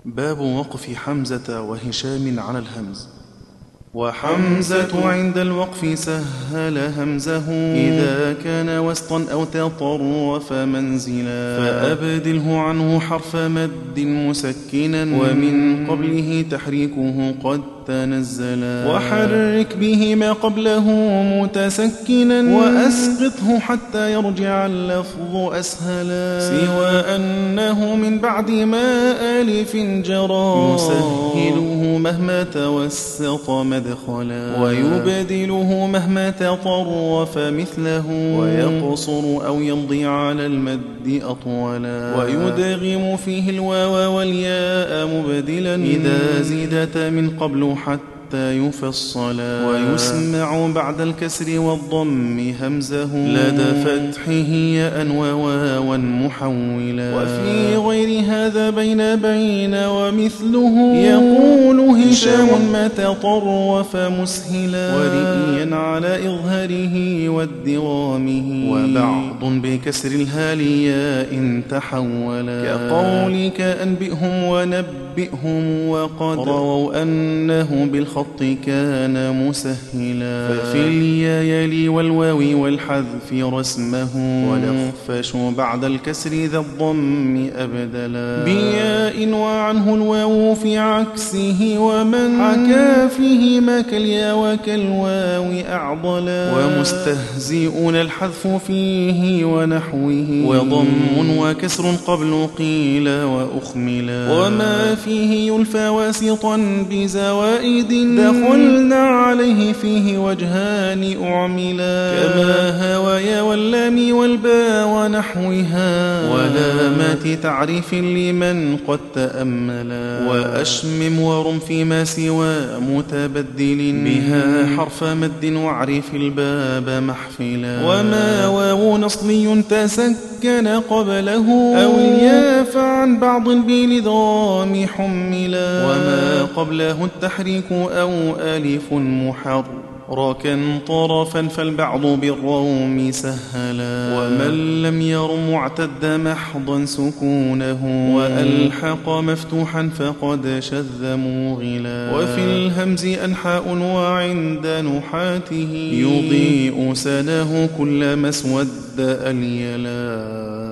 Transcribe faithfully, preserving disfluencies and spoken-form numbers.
باب وقف حمزة وهشام على الهمز. وحمزة عند الوقف سهل همزه إذا كان وسطا أو تطرف منزلا، فأبدله عنه حرف مد مسكنا ومن قبله تحريكه قد تنزلا، وحرك به ما قبله متسكنا وأسقطه حتى يرجع اللفظ أسهلا، سوى أنه من بعد ما ألف جرى يسهله مهما توسط مدخلا، ويبدله مهما تطرف مثله ويقصر أو يمضي على المد أطولا، ويدغم فيه الواو والياء مبدلا إذا زيدت من قبل حتى يفصلا، ويسمع بعد الكسر والضم همزه لدى فتحه ياء وواوا محولا، وفي غير هذا بين بين ومثله يقول هشام ما تطرف مسهلا، ورئيا على إظهاره وادغامه، وبعض بكسر الهالياء تحولا، كقولك أنبئهم ونبئهم وقد رووا أنه بالخط كان مسهلا، ففي الياء يلي والواو والحذف رسمه، ولخفش بعد الكسر ذا الضم أبدلا، بياء وعنه الواو في عكسه، ومن حكى فيه ما كالياء وكالواو أعضلا، ومستهزئون الحذف فيه ونحوه، وضم وكسر قبل قيل وأخملا، وما فيه يلفى واسطا بزوائد دخلنا عليه فيه وجهان أعملا، كما هوايا واللام والباء ونحوها، ولامات تعريف لمن قد تأملا، وأشمم ورم فيما سوى متبدل بها حرف مد واعرف الباب محفلا، وما واو نصلي تسكن قبله أو الياء فعن بعض بالإدغام حملا، وما قبله التحريك أو ألف محركا طرفا فالبعض بالروم سهلا، ومن لم يرم اعتد محضا سكونه وألحق مفتوحا فقد شذ موغلا، وفي الهمز أنحاء وعند نحاته يضيء سنه كل ما اسود اليلا.